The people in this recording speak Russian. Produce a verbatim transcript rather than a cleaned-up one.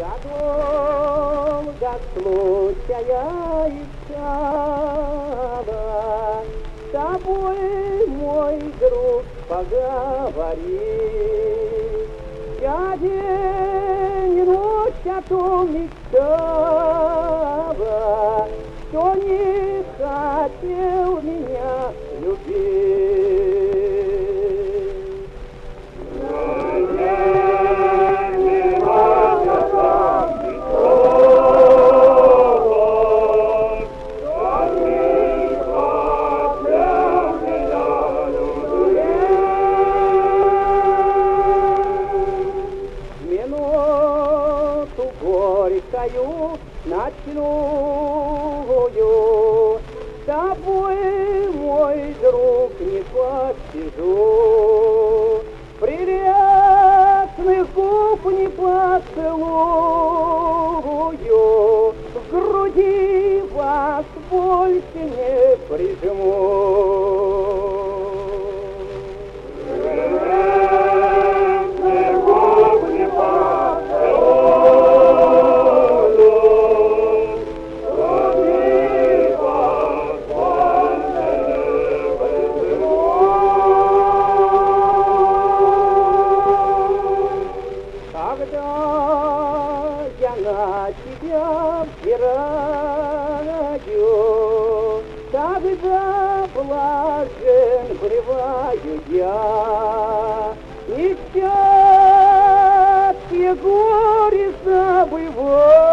Задолго случается с тобой, мой друг, поговорить. Я день и ночь о том мечтала, что не хотел меня любить. Горькою ночную с тобой, мой друг, не посижу, прелестных губ не поцелую, в груди вас больше не прижму. Когда я на тебя взираю, тогда блажен пребываю я, и счастье горе забываю.